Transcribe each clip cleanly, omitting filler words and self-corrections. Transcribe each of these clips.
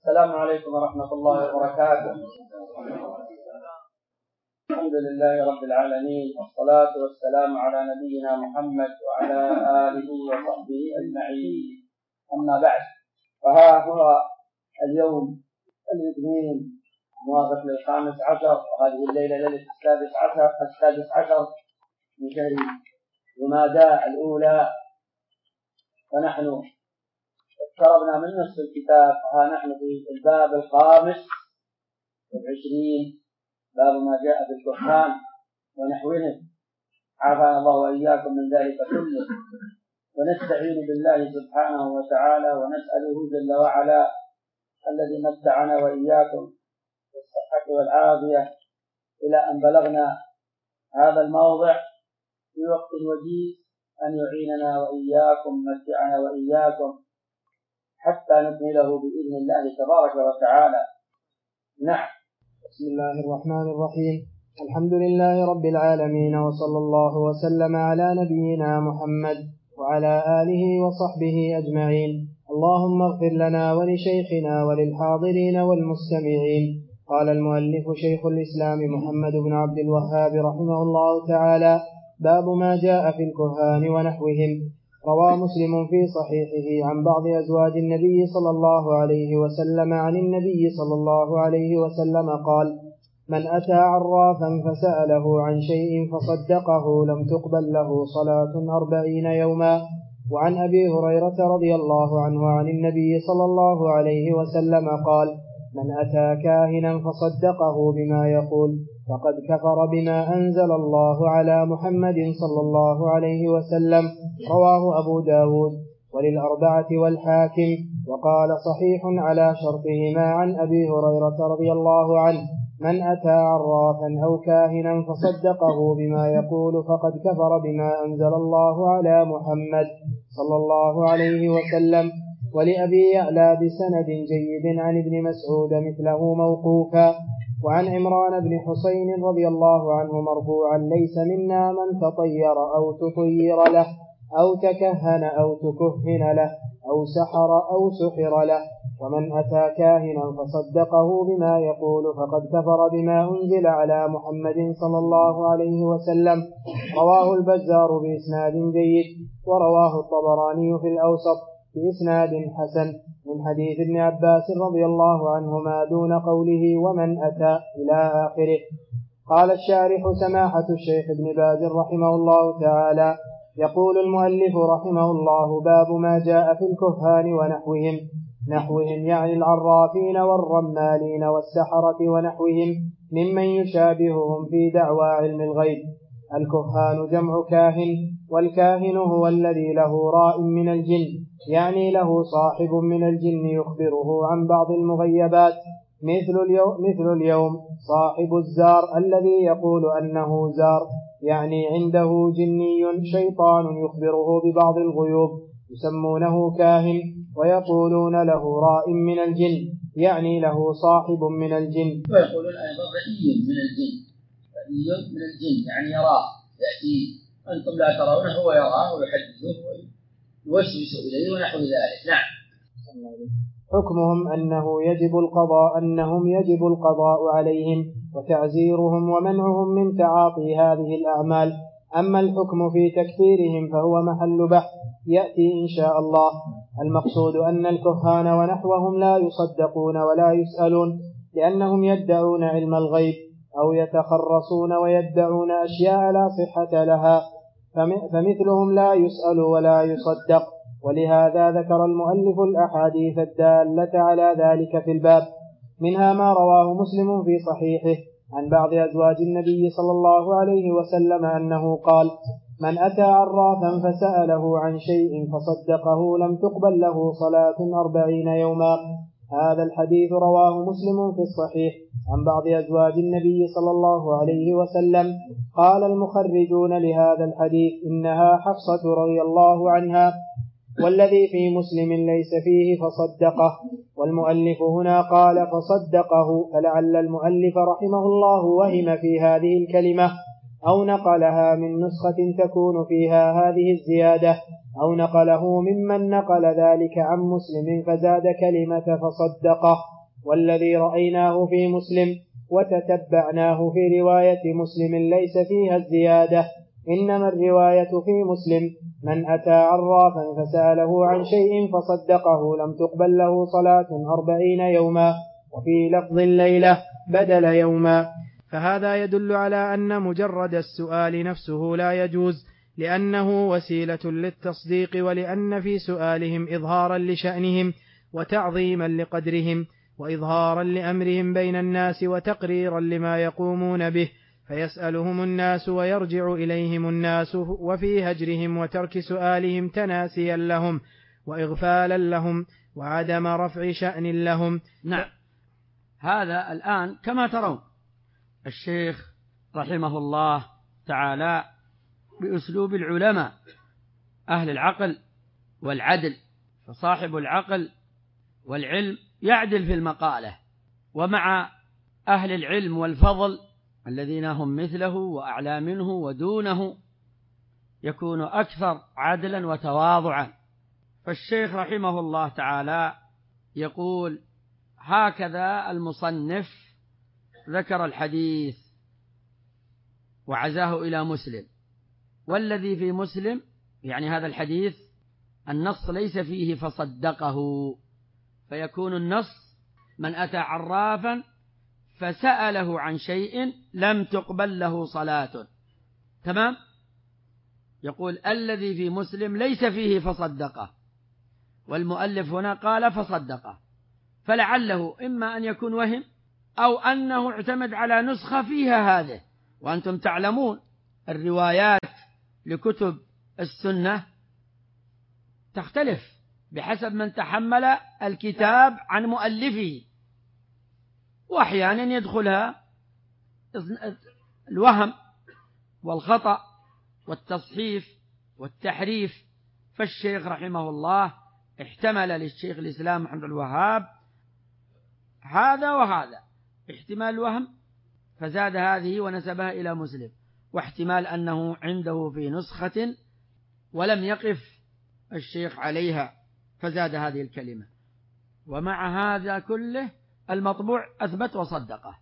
السلام عليكم ورحمة الله وبركاته. الحمد لله رب العالمين، والصلاة والسلام على نبينا محمد وعلى آله وصحبه أجمعين. أما بعد، فها هو اليوم الاثنين موافق ل15، وهذه الليلة ليلة السادس عشر من شهر جمادى الأولى، فنحن اقتربنا من نصف الكتاب. ها نحن في الباب 25، باب ما جاء في الكهان ونحوهم، عافانا الله وإياكم من ذلك كله. ونستعين بالله سبحانه وتعالى ونسأله جل وعلا الذي متعنا وإياكم بالصحة والعافية إلى أن بلغنا هذا الموضع في وقت وجيز، أن يعيننا وإياكم، متعنا وإياكم حتى نكمله بإذن الله تبارك وتعالى. نعم. بسم الله الرحمن الرحيم. الحمد لله رب العالمين، وصلى الله وسلم على نبينا محمد وعلى آله وصحبه أجمعين. اللهم اغفر لنا ولشيخنا وللحاضرين والمستمعين. قال المؤلف شيخ الإسلام محمد بن عبد الوهاب رحمه الله تعالى: باب ما جاء في الكهان ونحوهم. روى مسلم في صحيحه عن بعض أزواج النبي صلى الله عليه وسلم عن النبي صلى الله عليه وسلم قال: من أتى عرافا فسأله عن شيء فصدقه لم تقبل له صلاة 40 يوما. وعن أبي هريرة رضي الله عنه عن النبي صلى الله عليه وسلم قال: من أتى كاهنا فصدقه بما يقول فقد كفر بما أنزل الله على محمد صلى الله عليه وسلم. رواه أبو داود وللأربعة والحاكم، وقال صحيح على شرطهما عن أبي هريرة رضي الله عنه: من أتى عرافا أو كاهنا فصدقه بما يقول فقد كفر بما أنزل الله على محمد صلى الله عليه وسلم. ولأبي يعلى بسند جيد عن ابن مسعود مثله موقوفا. وعن عمران بن حسين رضي الله عنه مرفوعا: ليس منا من تطير أو تطير له أو تكهن أو تكهن له أو سحر أو سحر له. ومن أتى كاهنا فصدقه بما يقول فقد كفر بما أنزل على محمد صلى الله عليه وسلم. رواه البزار بإسناد جيد، ورواه الطبراني في الأوسط بإسناد حسن من حديث ابن عباس رضي الله عنهما دون قوله ومن أتى إلى آخره. قال الشارح سماحة الشيخ ابن باز رحمه الله تعالى: يقول المؤلف رحمه الله: باب ما جاء في الكهان ونحوهم. نحوهم يعني العرافين والرمالين والسحرة ونحوهم ممن يشابههم في دعوى علم الغيب. الكهان جمع كاهن، والكاهن هو الذي له راء من الجن، يعني له صاحب من الجن يخبره عن بعض المغيبات، مثل اليوم صاحب الزار الذي يقول أنه زار، يعني عنده جني شيطان يخبره ببعض الغيوب، يسمونه كاهن ويقولون له راء من الجن، يعني له صاحب من الجن. ويقولون أيضا رئي من الجن، رئي من الجن يعني يراه، يأتي أنتم لا ترونه هو يراه ويحدثه ويوسوس إليه ونحو ذلك. نعم. حكمهم أنهم يجب القضاء عليهم وتعزيرهم ومنعهم من تعاطي هذه الأعمال. أما الحكم في تكفيرهم فهو محل بحث يأتي إن شاء الله. المقصود أن الكهان ونحوهم لا يصدقون ولا يسألون، لأنهم يدعون علم الغيب أو يتخرصون ويدعون أشياء لا صحة لها، فمثلهم لا يسأل ولا يصدق. ولهذا ذكر المؤلف الأحاديث الدالة على ذلك في الباب، منها ما رواه مسلم في صحيحه عن بعض أزواج النبي صلى الله عليه وسلم أنه قال: من أتى عرافا فسأله عن شيء فصدقه لم تقبل له صلاة 40 يوما. هذا الحديث رواه مسلم في الصحيح عن بعض أزواج النبي صلى الله عليه وسلم. قال المخرجون لهذا الحديث إنها حفصة رضي الله عنها، والذي في مسلم ليس فيه فصدقه، والمؤلف هنا قال فصدقه، فلعل المؤلف رحمه الله وهم في هذه الكلمة أو نقلها من نسخة تكون فيها هذه الزيادة، أو نقله ممن نقل ذلك عن مسلم فزاد كلمة فصدقه. والذي رأيناه في مسلم وتتبعناه في رواية مسلم ليس فيها الزيادة. إنما الرواية في مسلم من أتى عرافا فسأله عن شيء فصدقه لم تقبل له صلاة 40 يوما، وفي لفظ الليلة بدل يوما. فهذا يدل على أن مجرد السؤال نفسه لا يجوز، لأنه وسيلة للتصديق، ولأن في سؤالهم إظهارا لشأنهم وتعظيما لقدرهم وإظهارا لأمرهم بين الناس وتقريرا لما يقومون به، فيسألهم الناس ويرجع إليهم الناس، وفي هجرهم وترك سؤالهم تناسيا لهم وإغفالا لهم وعدم رفع شأن لهم. نعم، هذا الآن كما ترون الشيخ رحمه الله تعالى بأسلوب العلماء أهل العقل والعدل، فصاحب العقل والعلم يعدل في المقالة، ومع أهل العلم والفضل الذين هم مثله وأعلى منه ودونه يكون أكثر عدلا وتواضعا. فالشيخ رحمه الله تعالى يقول: هكذا المصنف ذكر الحديث وعزاه إلى مسلم، والذي في مسلم يعني هذا الحديث النص ليس فيه فصدقه، فيكون النص من أتى عرافا فسأله عن شيء لم تقبل له صلاة. تمام؟ يقول الذي في مسلم ليس فيه فصدقه، والمؤلف هنا قال فصدقه، فلعله إما أن يكون وهم أو أنه اعتمد على نسخة فيها هذه. وأنتم تعلمون الروايات لكتب السنة تختلف بحسب من تحمل الكتاب عن مؤلفه، وأحيانا يدخلها الوهم والخطأ والتصحيف والتحريف. فالشيخ رحمه الله احتمل للشيخ الإسلام محمد الوهاب هذا وهذا، احتمال الوهم فزاد هذه ونسبها إلى مسلم، واحتمال أنه عنده في نسخة ولم يقف الشيخ عليها فزاد هذه الكلمة. ومع هذا كله المطبوع أثبت وصدقه.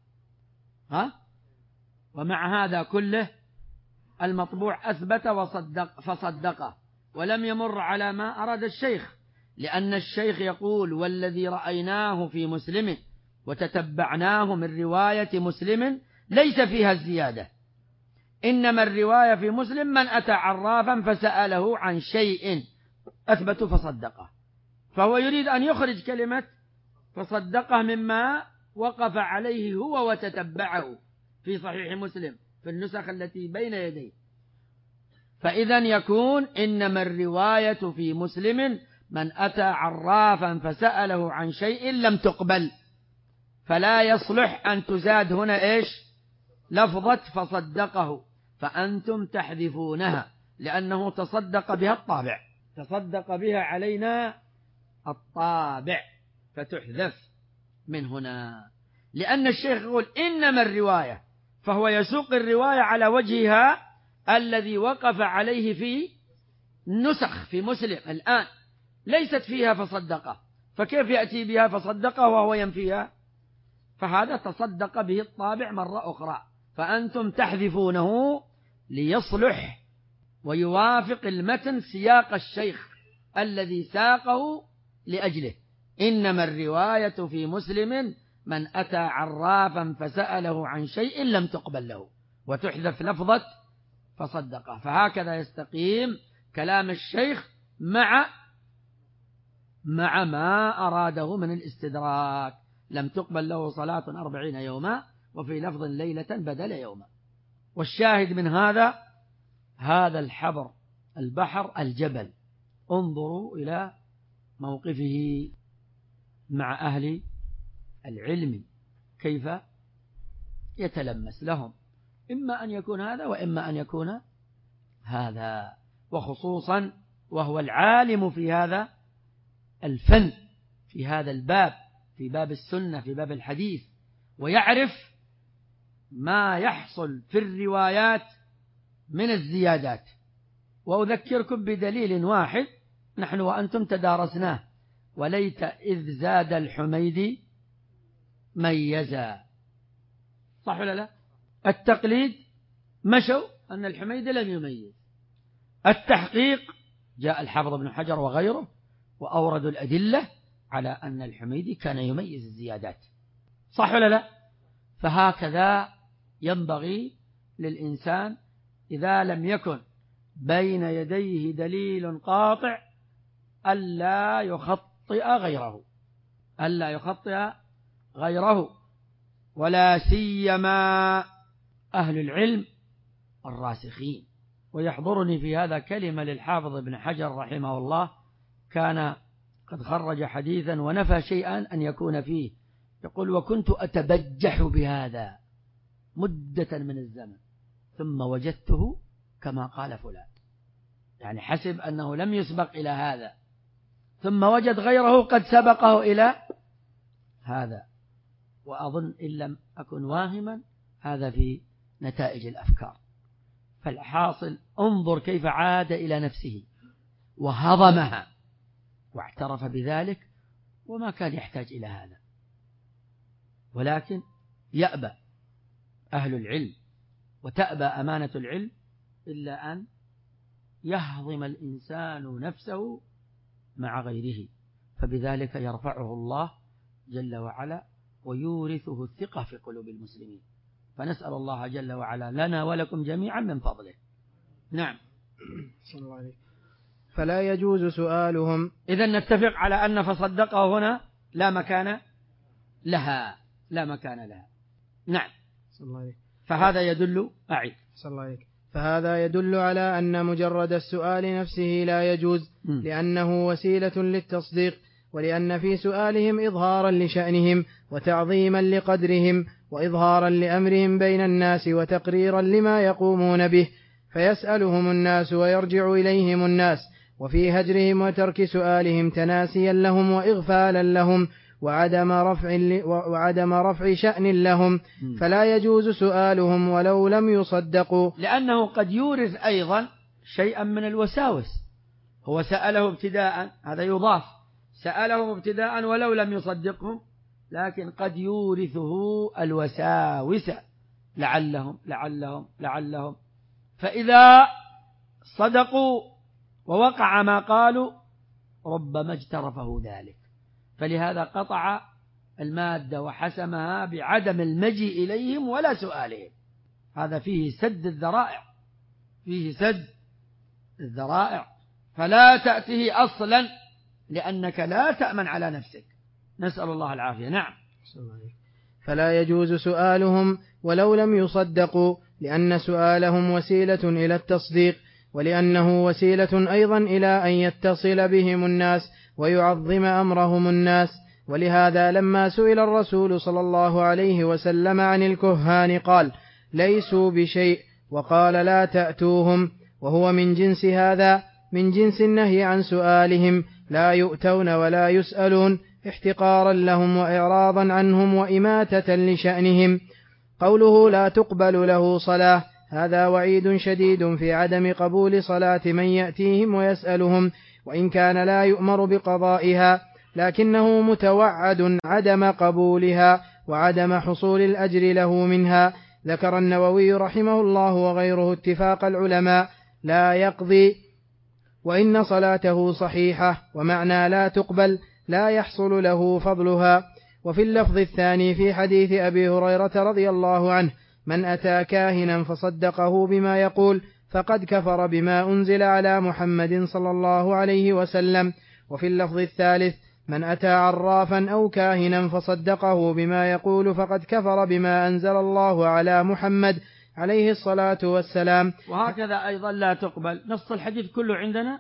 ومع هذا كله المطبوع أثبت فصدقه، ولم يمر على ما أراد الشيخ، لأن الشيخ يقول: والذي رأيناه في مسلم وتتبعناه من رواية مسلم ليس فيها الزيادة. إنما الرواية في مسلم من أتى عرافا فسأله عن شيء أثبت فصدقه، فهو يريد أن يخرج كلمة فصدقه مما وقف عليه هو وتتبعه في صحيح مسلم في النسخ التي بين يديه. فإذا يكون إنما الرواية في مسلم من أتى عرافا فسأله عن شيء لم تقبل، فلا يصلح أن تزاد هنا إيش؟ لفظة فصدقه، فأنتم تحذفونها لأنه تصدق بها الطابع، تصدق بها علينا الطابع، فتحذف من هنا. لأن الشيخ يقول إنما الرواية، فهو يسوق الرواية على وجهها الذي وقف عليه في نسخ في مسلم الآن ليست فيها فصدقه، فكيف يأتي بها فصدقه وهو ينفيها؟ فهذا تصدق به الطابع مرة أخرى، فأنتم تحذفونه ليصلح ويوافق المتن سياق الشيخ الذي ساقه لأجله. إنما الرواية في مسلم من أتى عرافا فسأله عن شيء لم تقبل له، وتحذف لفظة فصدقه. فهكذا يستقيم كلام الشيخ مع ما أراده من الاستدراك. لم تقبل له صلاة 40 يوما، وفي لفظ ليلة بدل يوما. والشاهد من هذا الحبر البحر الجبل. انظروا إلى موقفه مع أهل العلم كيف يتلمس لهم، إما أن يكون هذا وإما أن يكون هذا، وخصوصا وهو العالم في هذا الفن في هذا الباب، في باب السنة، في باب الحديث، ويعرف ما يحصل في الروايات من الزيادات. وأذكركم بدليل واحد نحن وأنتم تدارسناه: وليت إذ زاد الحميدي ميزا. صح ولا لا؟ التقليد مشوا أن الحميدي لم يميز. التحقيق جاء الحافظ ابن حجر وغيره وأوردوا الأدلة على أن الحميدي كان يميز الزيادات. صح ولا لا؟ فهكذا ينبغي للإنسان إذا لم يكن بين يديه دليل قاطع ألا يخطئ غيره ولا سيما أهل العلم الراسخين. ويحضرني في هذا كلمة للحافظ ابن حجر رحمه الله، كان قد خرج حديثا ونفى شيئا أن يكون فيه، يقول: وكنت أتبجح بهذا مدة من الزمن ثم وجدته كما قال فلان، يعني حسب أنه لم يسبق إلى هذا ثم وجد غيره قد سبقه إلى هذا. وأظن إن لم أكن واهما هذا في نتائج الأفكار. فالحاصل انظر كيف عاد إلى نفسه وهضمها واعترف بذلك، وما كان يحتاج إلى هذا. ولكن يأبى أهل العلم وتأبى أمانة العلم إلا أن يهضم الإنسان نفسه مع غيره، فبذلك يرفعه الله جل وعلا ويورثه الثقة في قلوب المسلمين. فنسأل الله جل وعلا لنا ولكم جميعا من فضله. نعم. صلى الله عليه. فلا يجوز سؤالهم. إذن نتفق على أن فصدقه هنا لا مكان لها. نعم. صلى الله عليه. فهذا يدل صلى الله عليه. فهذا يدل على أن مجرد السؤال نفسه لا يجوز، لأنه وسيلة للتصديق، ولأن في سؤالهم إظهارا لشأنهم وتعظيما لقدرهم وإظهارا لأمرهم بين الناس وتقريرا لما يقومون به، فيسألهم الناس ويرجع إليهم الناس، وفي هجرهم وترك سؤالهم تناسيا لهم وإغفالا لهم وعدم رفع شأن لهم، فلا يجوز سؤالهم ولو لم يصدقوا، لأنه قد يورث أيضا شيئا من الوساوس. هو سأله ابتداء، هذا يضاف، سألهم ابتداء ولو لم يصدقهم، لكن قد يورثه الوساوس لعلهم فإذا صدقوا ووقع ما قالوا ربما اجترفه ذلك، فلهذا قطع المادة وحسمها بعدم المجيء إليهم ولا سؤالهم. هذا فيه سد الذرائع، فلا تأته أصلا لأنك لا تأمن على نفسك. نسأل الله العافية. نعم. فلا يجوز سؤالهم ولو لم يصدقوا، لأن سؤالهم وسيلة إلى التصديق، ولأنه وسيلة أيضا إلى أن يتصل بهم الناس ويعظم أمرهم الناس. ولهذا لما سئل الرسول صلى الله عليه وسلم عن الكهان قال: ليسوا بشيء، وقال: لا تأتوهم، وهو من جنس هذا، من جنس النهي عن سؤالهم، لا يؤتون ولا يسألون، احتقارا لهم وإعراضا عنهم وإماتة لشأنهم. قوله لا تقبل له صلاة، هذا وعيد شديد في عدم قبول صلاة من يأتيهم ويسألهم، وإن كان لا يؤمر بقضائها، لكنه متوعد عدم قبولها وعدم حصول الأجر له منها. ذكر النووي رحمه الله وغيره اتفاق العلماء: لا يقضي وإن صلاته صحيحة، ومعنى لا تقبل لا يحصل له فضلها. وفي اللفظ الثاني في حديث أبي هريرة رضي الله عنه: من أتى كاهنا فصدقه بما يقول فقد كفر بما أنزل على محمد صلى الله عليه وسلم. وفي اللفظ الثالث: من أتى عرافا أو كاهنا فصدقه بما يقول فقد كفر بما أنزل الله على محمد عليه الصلاة والسلام. وهكذا أيضا لا تقبل. نص الحديث كله عندنا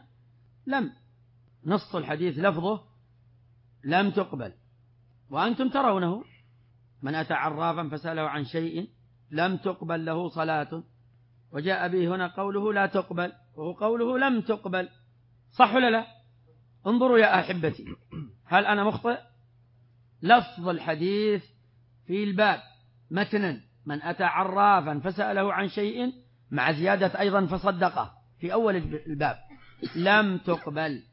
نص الحديث لفظه لم تقبل، وأنتم ترونه: من أتى عرافا فسأله عن شيء لم تقبل له صلاة، وجاء به هنا قوله لا تقبل وهو قوله لم تقبل. صح ولا لا؟ انظروا يا أحبتي، هل أنا مخطئ؟ لفظ الحديث في الباب متنا: من أتى عرافا فسأله عن شيء، مع زيادة أيضا فصدقه في أول الباب، لم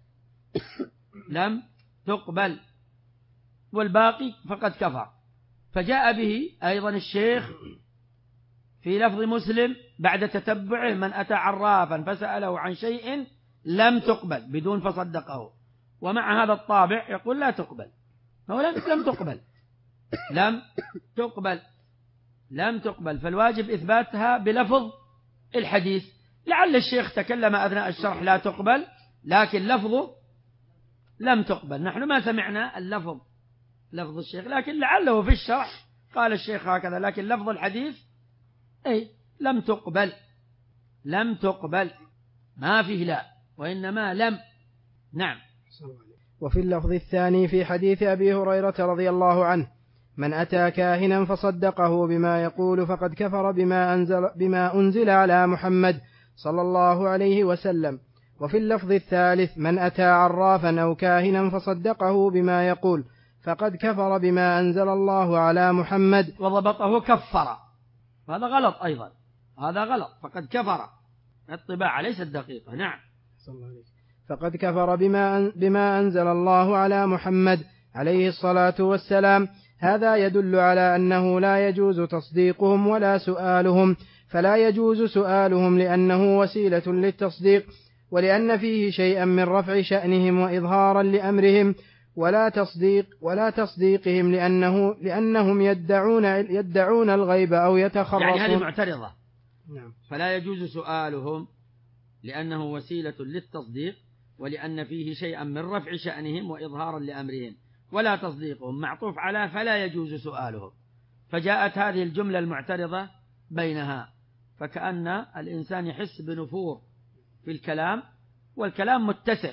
تقبل، والباقي فقد كفر. فجاء به أيضا الشيخ في لفظ مسلم بعد تتبعه: من أتى عرافا فسأله عن شيء لم تقبل، بدون فصدقه. ومع هذا الطابع يقول لا تقبل، هو لم تقبل، لم تقبل. فالواجب إثباتها بلفظ الحديث. لعل الشيخ تكلم أثناء الشرح لا تقبل، لكن لفظه لم تقبل. نحن ما سمعنا اللفظ لفظ الشيخ، لكن لعله في الشرح قال الشيخ هكذا، لكن لفظ الحديث لم تقبل، ما فيه لا، وإنما لم. نعم. وفي اللفظ الثاني في حديث أبي هريرة رضي الله عنه: من أتى كاهنا فصدقه بما يقول فقد كفر بما أنزل على محمد صلى الله عليه وسلم. وفي اللفظ الثالث: من أتى عرافا أو كاهنا فصدقه بما يقول فقد كفر بما أنزل الله على محمد. وضبطه كفر، هذا غلط أيضا، هذا غلط، فقد كفر، الطباعة ليست دقيقة. نعم. فقد كفر بما أنزل الله على محمد عليه الصلاة والسلام. هذا يدل على أنه لا يجوز تصديقهم ولا سؤالهم، فلا يجوز سؤالهم لأنه وسيلة للتصديق، ولأن فيه شيئا من رفع شأنهم وإظهارا لأمرهم، ولا تصديقهم لأنهم يدعون الغيب أو يتخرصون. يعني هذه معترضة. نعم. فلا يجوز سؤالهم لأنه وسيلة للتصديق، ولأن فيه شيئا من رفع شأنهم وإظهارا لأمرهم، ولا تصديقهم معطوف على فلا يجوز سؤالهم، فجاءت هذه الجملة المعترضة بينها، فكأن الإنسان يحس بنفور في الكلام، والكلام متسع،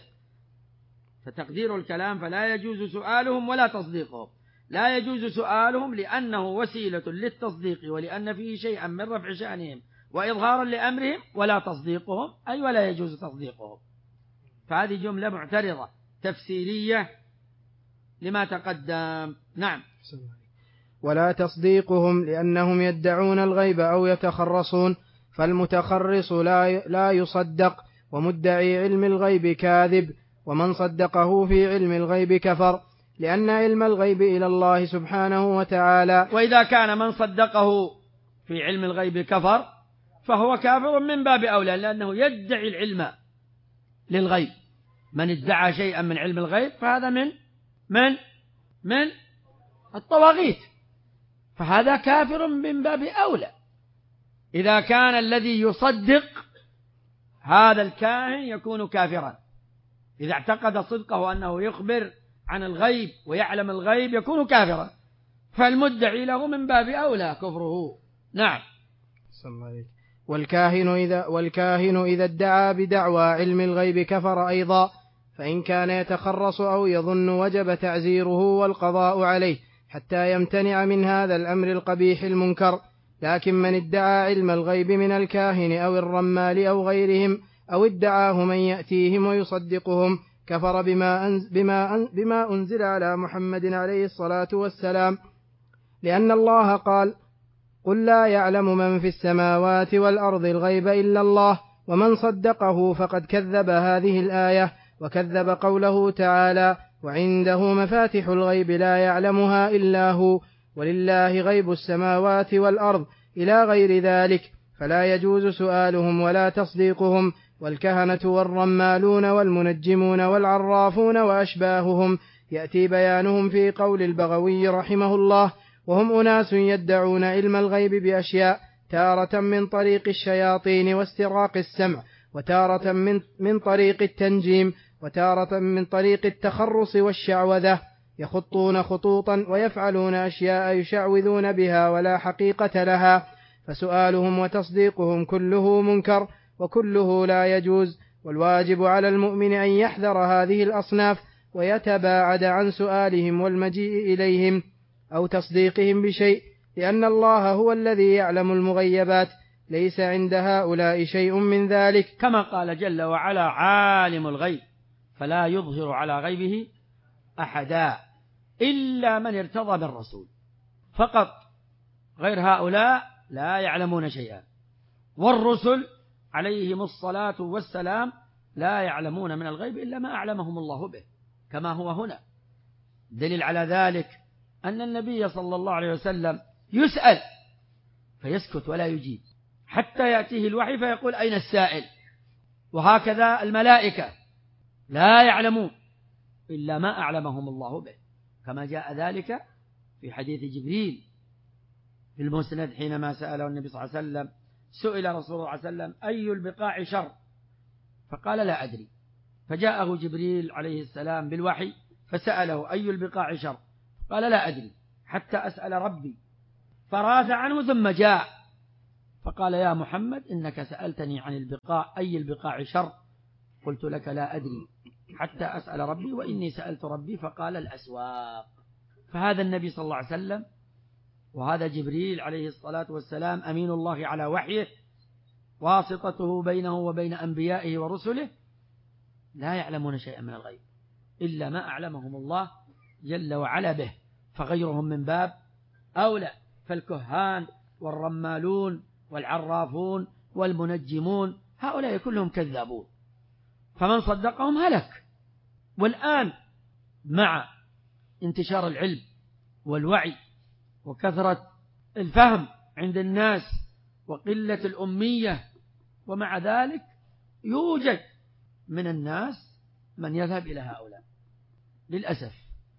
فتقدير الكلام فلا يجوز سؤالهم ولا تصديقهم. لا يجوز سؤالهم لأنه وسيلة للتصديق، ولأن فيه شيئا من رفع شأنهم وإظهارا لأمرهم، ولا تصديقهم أي ولا يجوز تصديقهم. فهذه جملة معترضة تفسيرية لما تقدم. نعم. ولا تصديقهم لأنهم يدعون الغيب أو يتخرصون، فالمتخرص لا يصدق، ومدعي علم الغيب كاذب، ومن صدقه في علم الغيب كفر، لأن علم الغيب إلى الله سبحانه وتعالى. وإذا كان من صدقه في علم الغيب كفر فهو كافر من باب أولى، لأنه يدعي العلم للغيب. من ادعى شيئا من علم الغيب فهذا من الطواغيت، فهذا كافر من باب أولى. إذا كان الذي يصدق هذا الكاهن يكون كافرا، إذا اعتقد صدقه أنه يخبر عن الغيب ويعلم الغيب يكون كافرا، فالمدعي له من باب أولى كفره. نعم. والكاهن إذا ادعى بدعوى علم الغيب كفر أيضا، فإن كان يتخرص أو يظن وجب تعزيره والقضاء عليه حتى يمتنع من هذا الأمر القبيح المنكر. لكن من ادعى علم الغيب من الكاهن أو الرمال أو غيرهم، أو ادعاه من يأتيهم ويصدقهم، كفر بما أنزل على محمد عليه الصلاة والسلام، لأن الله قال: قل لا يعلم من في السماوات والأرض الغيب إلا الله. ومن صدقه فقد كذب هذه الآية، وكذب قوله تعالى: وعنده مفاتح الغيب لا يعلمها إلا هو، ولله غيب السماوات والأرض، إلى غير ذلك. فلا يجوز سؤالهم ولا تصديقهم. والكهنة والرمالون والمنجمون والعرافون وأشباههم يأتي بيانهم في قول البغوي رحمه الله: وهم أناس يدعون علم الغيب بأشياء، تارة من طريق الشياطين واستراق السمع، وتارة من طريق التنجيم، وتارة من طريق التخرص والشعوذة، يخطون خطوطا ويفعلون أشياء يشعوذون بها ولا حقيقة لها. فسؤالهم وتصديقهم كله منكر وكله لا يجوز. والواجب على المؤمن أن يحذر هذه الأصناف ويتباعد عن سؤالهم والمجيء إليهم أو تصديقهم بشيء، لأن الله هو الذي يعلم المغيبات، ليس عند هؤلاء شيء من ذلك. كما قال جل وعلا: عالم الغيب فلا يظهر على غيبه أحدا إلا من ارتضى بالرسول، فقط، غير هؤلاء لا يعلمون شيئا. والرسل عليهم الصلاة والسلام لا يعلمون من الغيب إلا ما أعلمهم الله به، كما هو هنا. دليل على ذلك أن النبي صلى الله عليه وسلم يسأل فيسكت ولا يجيب حتى يأتيه الوحي فيقول أين السائل؟ وهكذا الملائكة لا يعلمون إلا ما أعلمهم الله به، كما جاء ذلك في حديث جبريل في المسند حينما سأله النبي صلى الله عليه وسلم، سئل رسول الله صلى الله عليه وسلم أي البقاع شر؟ فقال لا أدري، فجاءه جبريل عليه السلام بالوحي فسأله أي البقاع شر؟ قال لا أدري حتى أسأل ربي، فراث عنه ثم جاء فقال يا محمد إنك سألتني عن البقاع أي البقاع شر؟ قلت لك لا أدري حتى أسأل ربي وإني سألت ربي فقال الأسواق. فهذا النبي صلى الله عليه وسلم وهذا جبريل عليه الصلاة والسلام أمين الله على وحيه، واسطته بينه وبين أنبيائه ورسله، لا يعلمون شيئا من الغيب إلا ما أعلمهم الله جل وعلا به، فغيرهم من باب أولى. فالكهان والرمالون والعرافون والمنجمون هؤلاء كلهم كذابون، فمن صدقهم هلك. والآن مع انتشار العلم والوعي وكثرة الفهم عند الناس وقلة الأمية، ومع ذلك يوجد من الناس من يذهب إلى هؤلاء للأسف.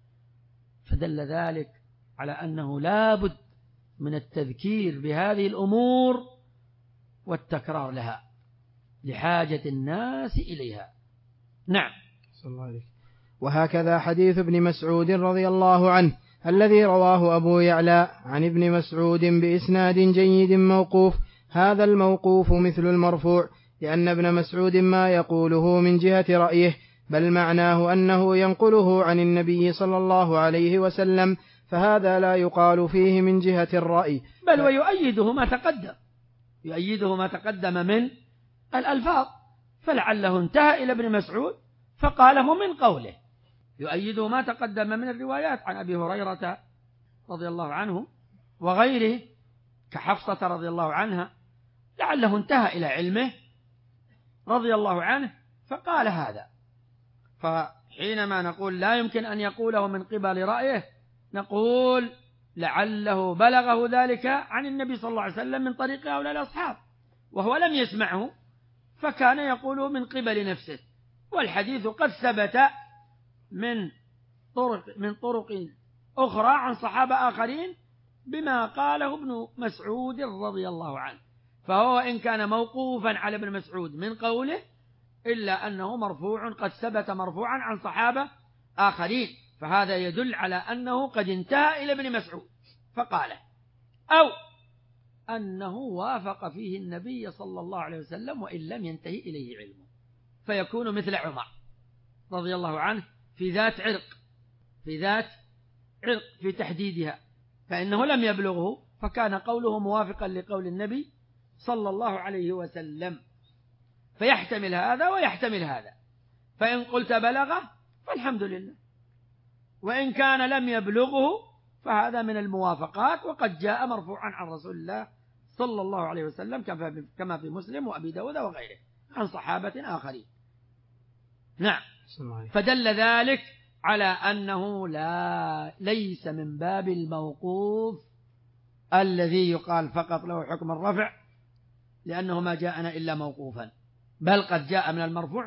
فدل ذلك على أنه لا بد من التذكير بهذه الأمور والتكرار لها لحاجة الناس إليها. نعم. صلى الله عليه. وهكذا حديث ابن مسعود رضي الله عنه الذي رواه أبو يعلى عن ابن مسعود بإسناد جيد موقوف. هذا الموقوف مثل المرفوع، لأن ابن مسعود ما يقوله من جهة رأيه، بل معناه أنه ينقله عن النبي صلى الله عليه وسلم، فهذا لا يقال فيه من جهة الرأي، بل ويؤيده ما تقدم من الألفاظ، فلعله انتهى إلى ابن مسعود فقاله من قوله، يؤيده ما تقدم من الروايات عن أبي هريرة رضي الله عنه وغيره كحفصة رضي الله عنها، لعله انتهى إلى علمه رضي الله عنه فقال هذا. فحينما نقول لا يمكن أن يقوله من قبل رأيه، نقول لعله بلغه ذلك عن النبي صلى الله عليه وسلم من طريق هؤلاء الأصحاب وهو لم يسمعه، فكان يقوله من قبل نفسه. والحديث قد ثبت من طرق أخرى عن صحابة آخرين بما قاله ابن مسعود رضي الله عنه، فهو إن كان موقوفا على ابن مسعود من قوله إلا أنه مرفوع، قد ثبت مرفوعا عن صحابة آخرين، فهذا يدل على أنه قد انتهى إلى ابن مسعود فقاله، أو أنه وافق فيه النبي صلى الله عليه وسلم وإن لم ينتهي إليه علمه، فيكون مثل عمر رضي الله عنه في ذات عرق في تحديدها، فإنه لم يبلغه فكان قوله موافقا لقول النبي صلى الله عليه وسلم، فيحتمل هذا ويحتمل هذا. فإن قلت بلغه فالحمد لله، وإن كان لم يبلغه فهذا من الموافقات، وقد جاء مرفوعا عن رسول الله صلى الله عليه وسلم كما في مسلم وأبي داود وغيره عن صحابة آخرين. نعم. فدل ذلك على أنه ليس من باب الموقوف الذي يقال فقط له حكم الرفع لأنه ما جاءنا إلا موقوفا، بل قد جاء من المرفوع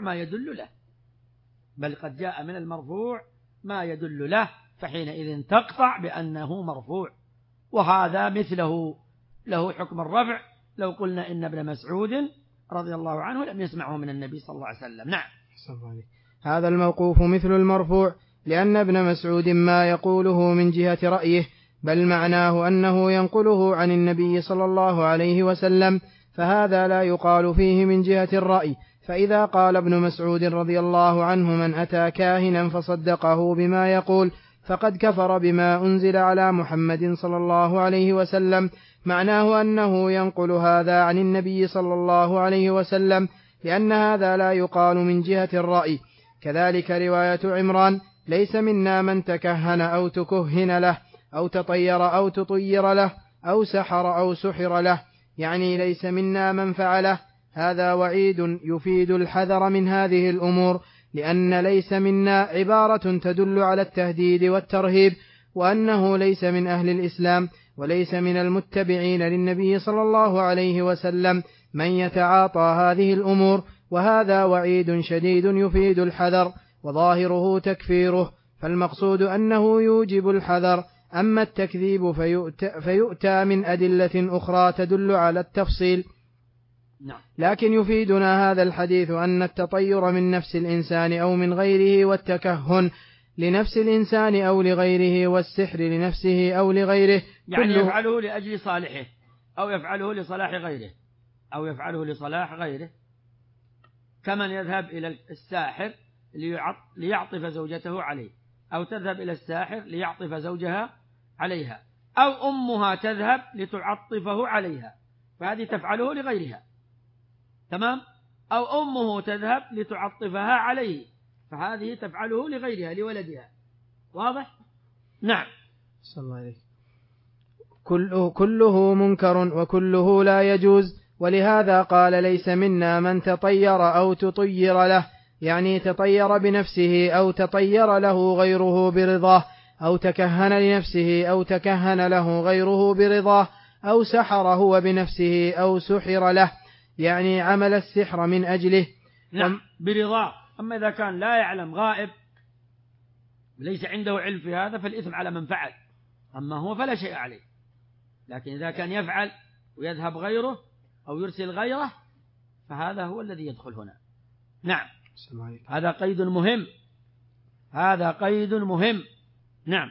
ما يدل له، فحينئذ تقطع بأنه مرفوع، وهذا مثله له حكم الرفع لو قلنا إن ابن مسعود رضي الله عنه لم يسمعه من النبي صلى الله عليه وسلم. نعم. هذا الموقوف مثل المرفوع، لأن ابن مسعود ما يقوله من جهة رأيه، بل معناه أنه ينقله عن النبي صلى الله عليه وسلم، فهذا لا يقال فيه من جهة الرأي. فإذا قال ابن مسعود رضي الله عنه من أتى كاهنا فصدقه بما يقول فقد كفر بما أنزل على محمد صلى الله عليه وسلم، معناه أنه ينقل هذا عن النبي صلى الله عليه وسلم، لأن هذا لا يقال من جهة الرأي. كذلك رواية عمران ليس منا من تكهن أو تكهن له أو تطير أو تطير له أو سحر أو سحر له، يعني ليس منا من فعله. هذا وعيد يفيد الحذر من هذه الأمور، لأن ليس منا عبارة تدل على التهديد والترهيب، وأنه ليس من أهل الإسلام وليس من المتبعين للنبي صلى الله عليه وسلم من يتعاطى هذه الأمور، وهذا وعيد شديد يفيد الحذر، وظاهره تكفيره، فالمقصود أنه يوجب الحذر. أما التكذيب فيؤتى من أدلة أخرى تدل على التفصيل. لكن يفيدنا هذا الحديث أن التطير من نفس الإنسان أو من غيره، والتكهن لنفس الإنسان أو لغيره، والسحر لنفسه أو لغيره، يعني يفعله لأجل صالحه أو يفعله لصلاح غيره أو يفعله لصلاح غيره، كمن يذهب إلى الساحر ليعطف زوجته عليه، أو تذهب إلى الساحر ليعطف زوجها عليها، أو أمها تذهب لتعطفه عليها، فهذه تفعله لغيرها، تمام؟ أو أمه تذهب لتعطفها عليه، فهذه تفعله لغيرها لولدها. واضح؟ نعم. صلى الله عليه. كله منكر وكله لا يجوز، ولهذا قال ليس منا من تطير أو تطير له، يعني تطير بنفسه أو تطير له غيره برضاه، أو تكهن لنفسه أو تكهن له غيره برضاه، أو سحر هو بنفسه أو سحر له، يعني عمل السحر من أجله. نعم برضاه. أما إذا كان لا يعلم، غائب، ليس عنده علم في هذا، فالإثم على من فعل، أما هو فلا شيء عليه. لكن إذا كان يفعل ويذهب غيره أو يرسل غيره، فهذا هو الذي يدخل هنا. نعم. هذا قيد مهم، هذا قيد مهم. نعم.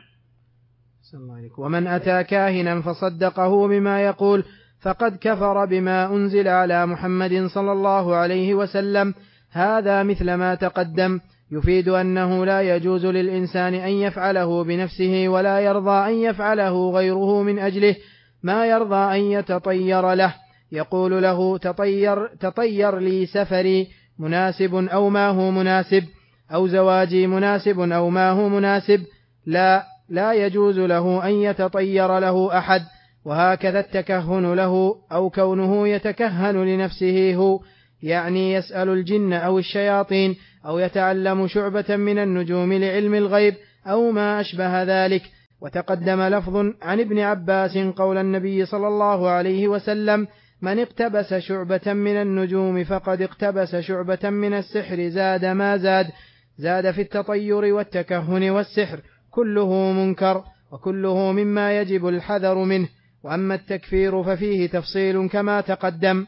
ومن أتى كاهنا فصدقه بما يقول فقد كفر بما أنزل على محمد صلى الله عليه وسلم. هذا مثل ما تقدم، يفيد أنه لا يجوز للإنسان أن يفعله بنفسه، ولا يرضى أن يفعله غيره من أجله، ما يرضى أن يتطير له، يقول له تطير لي سفري مناسب أو ما هو مناسب، أو زواجي مناسب أو ما هو مناسب، لا يجوز له أن يتطير له أحد. وهكذا التكهن له أو كونه يتكهن لنفسه هو، يعني يسأل الجن أو الشياطين، أو يتعلم شعبة من النجوم لعلم الغيب أو ما أشبه ذلك. وتقدم لفظ عن ابن عباس قول النبي صلى الله عليه وسلم: من اقتبس شعبة من النجوم فقد اقتبس شعبة من السحر، زاد ما زاد في التطير والتكهن والسحر، كله منكر وكله مما يجب الحذر منه. وأما التكفير ففيه تفصيل كما تقدم.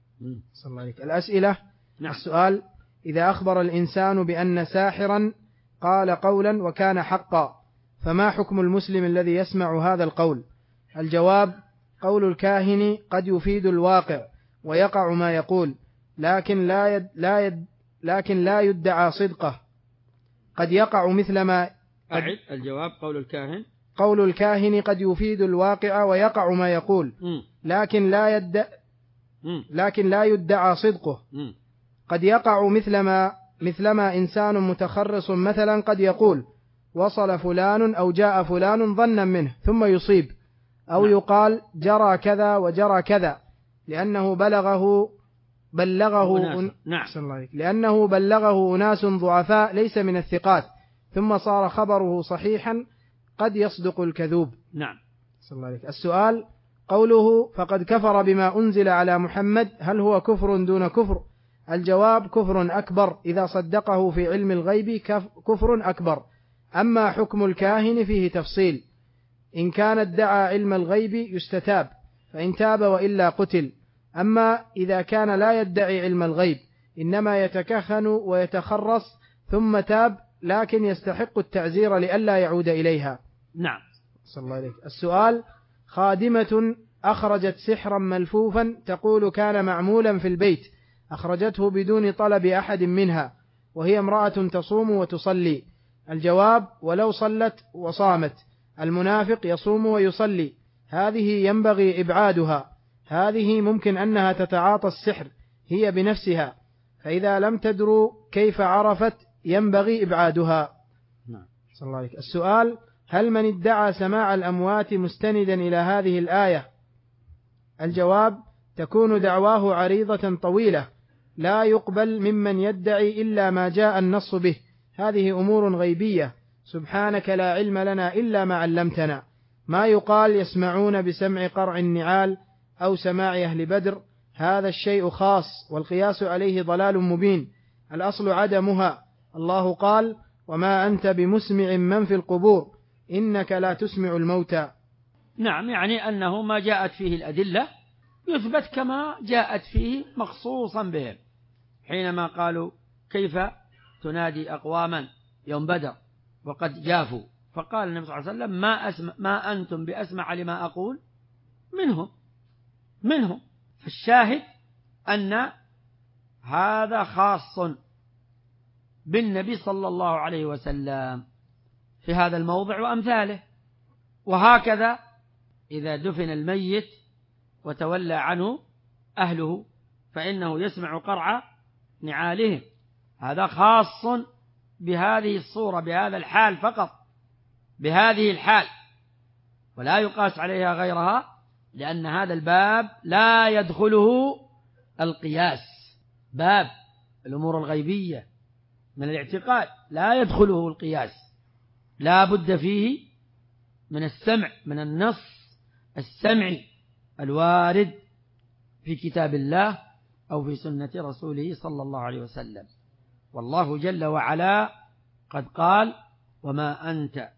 الأسئلة. نعم. السؤال: إذا أخبر الإنسان بأن ساحرا قال قولا وكان حقا، فما حكم المسلم الذي يسمع هذا القول؟ الجواب: قول الكاهن قد يفيد الواقع ويقع ما يقول، لكن لا يدعى صدقه، قد يقع مثل ما الجواب: قول الكاهن قد يفيد الواقع ويقع ما يقول، لكن لا يدعى صدقه، قد يقع مثلما إنسان متخرص مثلا قد يقول: وصل فلان أو جاء فلان ظنا منه ثم يصيب، أو يقال جرى كذا وجرى كذا، لأنه بلغه أناس ضعفاء ليس من الثقات، ثم صار خبره صحيحا، قد يصدق الكذوب. نعم. السؤال: قوله فقد كفر بما أنزل على محمد، هل هو كفر دون كفر؟ الجواب: كفر أكبر، إذا صدقه في علم الغيب كفر أكبر. أما حكم الكاهن فيه تفصيل، إن كان ادعى علم الغيب يستتاب، فإن تاب وإلا قتل. أما إذا كان لا يدعي علم الغيب، إنما يتكهن ويتخرص ثم تاب، لكن يستحق التعزير لئلا يعود إليها. نعم. صلى الله عليه. السؤال: خادمة أخرجت سحرا ملفوفا تقول كان معمولا في البيت، أخرجته بدون طلب أحد منها، وهي امرأة تصوم وتصلي. الجواب: ولو صلت وصامت، المنافق يصوم ويصلي، هذه ينبغي إبعادها، هذه ممكن أنها تتعاطى السحر هي بنفسها، فإذا لم تدروا كيف عرفت ينبغي إبعادها. صلى الله عليه. السؤال: هل من ادعى سماع الأموات مستندا إلى هذه الآية؟ الجواب: تكون دعواه عريضة طويلة، لا يقبل ممن يدعي إلا ما جاء النص به، هذه أمور غيبية سبحانك لا علم لنا إلا ما علمتنا. ما يقال يسمعون بسمع قرع النعال أو سماع أهل بدر، هذا الشيء خاص، والقياس عليه ضلال مبين، الأصل عدمها. الله قال: وما أنت بمسمع من في القبور إنك لا تسمع الموتى. نعم، يعني أنه ما جاءت فيه الأدلة يثبت كما جاءت فيه مخصوصا بهم، حينما قالوا: كيف تنادي أقواما يوم بدر وقد جافوا؟ فقال النبي صلى الله عليه وسلم: ما أنتم بأسمع لما أقول منهم. فالشاهد أن هذا خاص بالنبي صلى الله عليه وسلم في هذا الموضع وأمثاله. وهكذا إذا دفن الميت وتولى عنه أهله فإنه يسمع قرع نعالهم، هذا خاص بهذه الصورة، بهذا الحال فقط، بهذه الحال، ولا يقاس عليها غيرها، لأن هذا الباب لا يدخله القياس. باب الأمور الغيبية من الاعتقاد لا يدخله القياس، لا بد فيه من السمع، من النص السمعي الوارد في كتاب الله أو في سنة رسوله صلى الله عليه وسلم. والله جل وعلا قد قال: وما أنت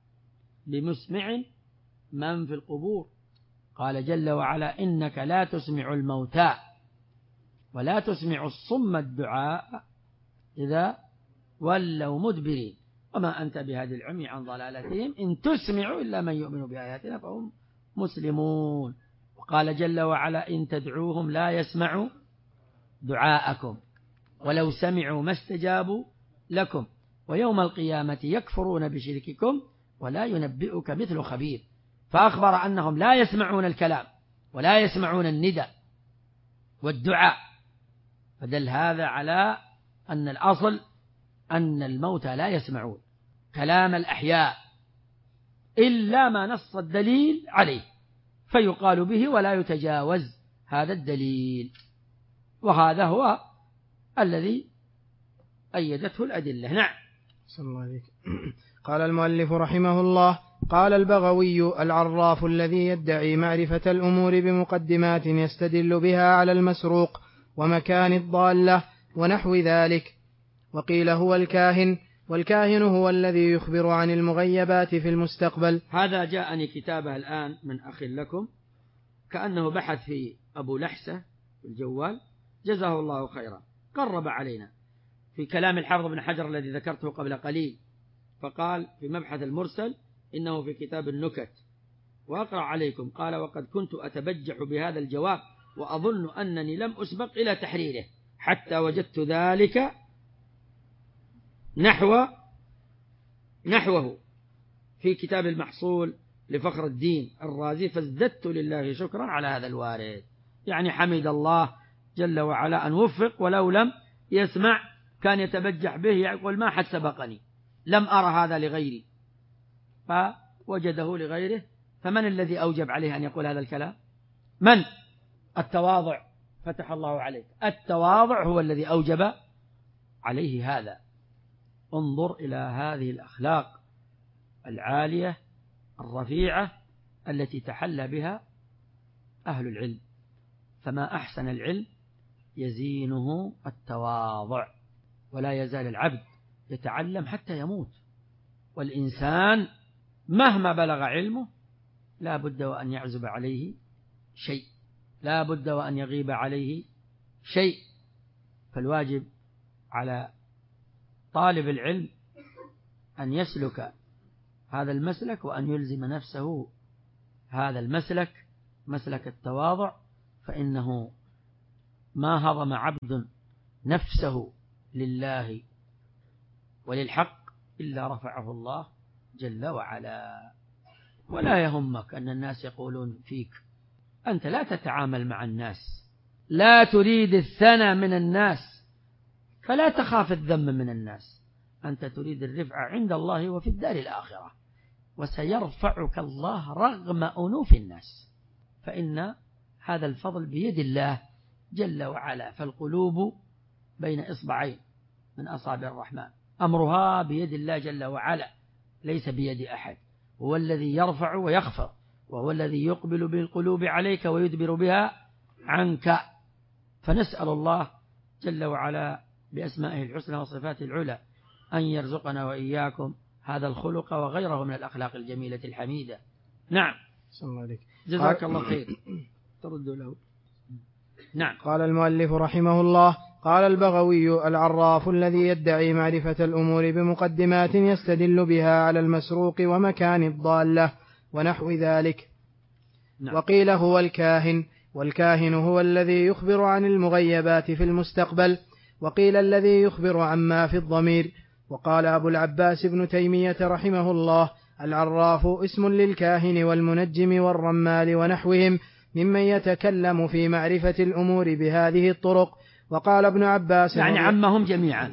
بمسمع من في القبور. قال جل وعلا: إنك لا تسمع الموتى ولا تسمع الصم الدعاء إذا ولوا مدبرين وما أنت بهادي العمي عن ضلالتهم إن تسمع إلا من يؤمن بآياتنا فهم مسلمون. وقال جل وعلا: إن تدعوهم لا يسمعوا دعاءكم ولو سمعوا ما استجابوا لكم ويوم القيامة يكفرون بشرككم ولا ينبئك مثل خبير. فأخبر أنهم لا يسمعون الكلام ولا يسمعون الندى والدعاء، فدل هذا على أن الأصل أن الموتى لا يسمعون كلام الأحياء إلا ما نص الدليل عليه، فيقال به ولا يتجاوز هذا الدليل، وهذا هو الذي أيدته الأدلة. نعم. صلى الله عليك. قال المؤلف رحمه الله: قال البغوي: العراف الذي يدعي معرفة الأمور بمقدمات يستدل بها على المسروق ومكان الضالة ونحو ذلك. وقيل هو الكاهن، والكاهن هو الذي يخبر عن المغيبات في المستقبل. هذا جاءني كتابه الآن من أخ لكم، كأنه بحث في أبو لحسة في الجوال، جزاه الله خيرا، قرب علينا في كلام الحافظ بن حجر الذي ذكرته قبل قليل، فقال في مبحث المرسل إنه في كتاب النكت، وأقرأ عليكم. قال: وقد كنت أتبجح بهذا الجواب وأظن أنني لم أسبق إلى تحريره حتى وجدت ذلك نحوه في كتاب المحصول لفخر الدين الرازي، فازددت لله شكرا على هذا الوارد. يعني حمد الله جل وعلا أن وفق، ولو لم يسمع كان يتبجح به، يقول: ما حد سبقني، لم أرى هذا لغيري، فوجده لغيره. فمن الذي أوجب عليه أن يقول هذا الكلام؟ من؟ التواضع. فتح الله عليك، التواضع هو الذي أوجب عليه هذا. انظر إلى هذه الأخلاق العالية الرفيعة التي تحلى بها أهل العلم. فما أحسن العلم يزينه التواضع، ولا يزال العبد يتعلم حتى يموت. والإنسان مهما بلغ علمه لا بد وأن يعزب عليه شيء، لا بد وأن يغيب عليه شيء. فالواجب على طالب العلم أن يسلك هذا المسلك وأن يلزم نفسه هذا المسلك، مسلك التواضع، فإنه ما هضم عبد نفسه لله وللحق إلا رفعه الله جل وعلا. ولا يهمك أن الناس يقولون فيك، أنت لا تتعامل مع الناس، لا تريد الثنى من الناس، فلا تخاف الذم من الناس، أنت تريد الرفعة عند الله وفي الدار الآخرة، وسيرفعك الله رغم أنوف الناس، فإن هذا الفضل بيد الله جل وعلا. فالقلوب بين إصبعين من أصابع الرحمن، أمرها بيد الله جل وعلا، ليس بيد أحد، هو الذي يرفع ويخفض، وهو الذي يقبل بالقلوب عليك ويدبر بها عنك. فنسأل الله جل وعلا بأسمائه الحسنى وصفاته العلى أن يرزقنا وإياكم هذا الخلق وغيره من الأخلاق الجميلة الحميدة. نعم. جزاك الله خير. ترد له. نعم. قال المؤلف رحمه الله: قال البغوي: العراف الذي يدعي معرفة الأمور بمقدمات يستدل بها على المسروق ومكان الضالة ونحو ذلك. نعم. وقيل هو الكاهن، والكاهن هو الذي يخبر عن المغيبات في المستقبل، وقيل الذي يخبر عما في الضمير. وقال أبو العباس ابن تيمية رحمه الله: العراف اسم للكاهن والمنجم والرمال ونحوهم ممن يتكلم في معرفة الأمور بهذه الطرق. وقال ابن عباس يعني عمهم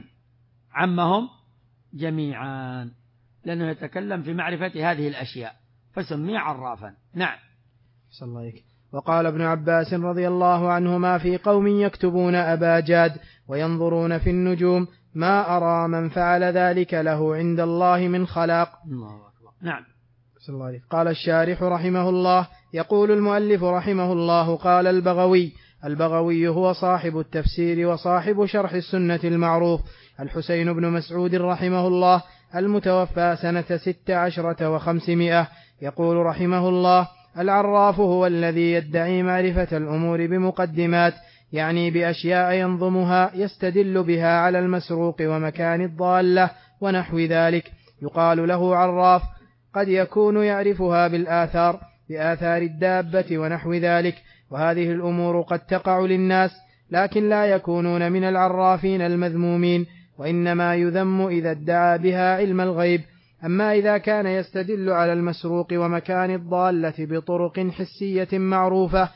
جميعا لأنه يتكلم في معرفة هذه الأشياء فسمي عرافا. نعم. صلى الله عليه. وقال ابن عباس رضي الله عنهما: في قوم يكتبون أباجاد وينظرون في النجوم ما أرى من فعل ذلك له عند الله من خلاق. الله أكبر. نعم. صلى الله عليه. قال الشارح رحمه الله: يقول المؤلف رحمه الله: قال البغوي هو صاحب التفسير وصاحب شرح السنة المعروف الحسين بن مسعود رحمه الله، المتوفى سنة 16 و500. يقول رحمه الله: العراف هو الذي يدعي معرفة الأمور بمقدمات، يعني بأشياء ينظمها يستدل بها على المسروق ومكان الضالة ونحو ذلك. يقال له عراف، قد يكون يعرفها بآثار الدابة ونحو ذلك، وهذه الأمور قد تقع للناس، لكن لا يكونون من العرافين المذمومين، وإنما يذم إذا ادعى بها علم الغيب. أما إذا كان يستدل على المسروق ومكان الضالة بطرق حسية معروفة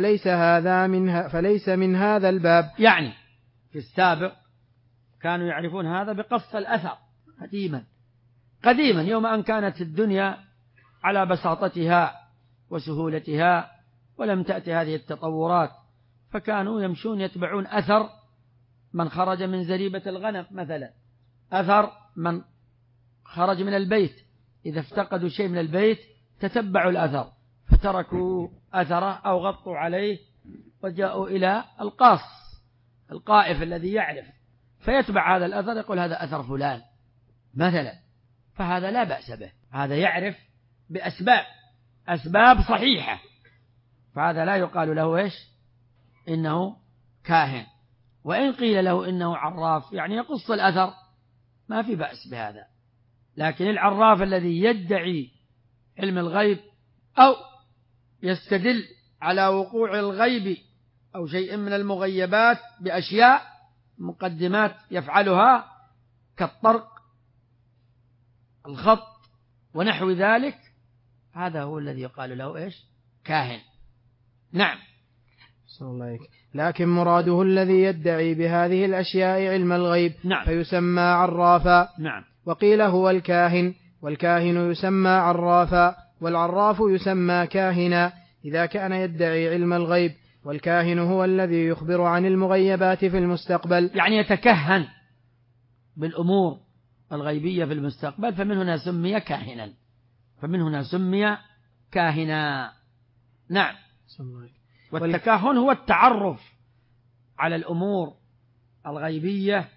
فليس من هذا الباب. يعني في السابق كانوا يعرفون هذا بقص الأثر قديما يوم أن كانت الدنيا على بساطتها وسهولتها ولم تأتي هذه التطورات، فكانوا يمشون يتبعون أثر من خرج من زريبة الغنم مثلا، أثر من خرج من البيت، إذا افتقدوا شيء من البيت تتبعوا الأثر فتركوا أثره أو غطوا عليه وجاءوا إلى القائف الذي يعرف، فيتبع هذا الأثر يقول هذا أثر فلان مثلا، فهذا لا بأس به، هذا يعرف بأسباب صحيحة، فهذا لا يقال له إيش؟ إنه كاهن. وإن قيل له إنه عراف يعني يقص الأثر ما في بأس بهذا، لكن العراف الذي يدعي علم الغيب أو يستدل على وقوع الغيب أو شيء من المغيبات بأشياء مقدمات يفعلها كالطرق الخط ونحو ذلك، هذا هو الذي يقال له إيش؟ كاهن. نعم. صلى الله عليه. لكن مراده الذي يدعي بهذه الأشياء علم الغيب. نعم. فيسمى عرافا. نعم. وقيل هو الكاهن، والكاهن يسمى عرافا، والعراف يسمى كاهنا إذا كان يدعي علم الغيب، والكاهن هو الذي يخبر عن المغيبات في المستقبل، يعني يتكهن بالأمور الغيبية في المستقبل، فمن هنا سمي كاهنا. نعم. والتكهن هو التعرف على الأمور الغيبية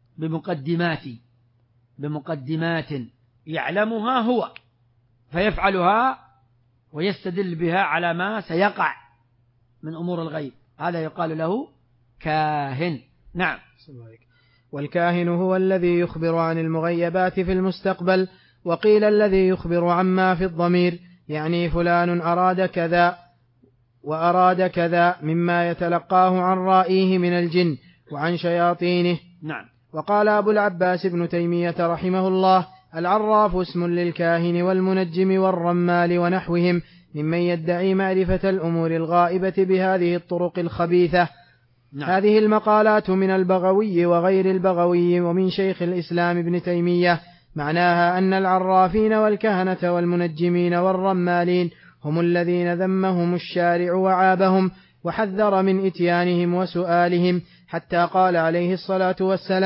بمقدمات يعلمها هو فيفعلها ويستدل بها على ما سيقع من أمور الغيب، هذا يقال له كاهن. نعم. والكاهن هو الذي يخبر عن المغيبات في المستقبل. وقيل الذي يخبر عما في الضمير، يعني فلان أراد كذا وأراد كذا مما يتلقاه عن رائيه من الجن وعن شياطينه. نعم. وقال أبو العباس ابن تيمية رحمه الله: العراف اسم للكاهن والمنجم والرمال ونحوهم ممن يدعي معرفة الأمور الغائبة بهذه الطرق الخبيثة. نعم. هذه المقالات من البغوي وغير البغوي ومن شيخ الإسلام ابن تيمية معناها أن العرافين والكهنة والمنجمين والرمالين هم الذين ذمهم الشارع وعابهم وحذر من إتيانهم وسؤالهم، حتى قال عليه الصلاة والسلام: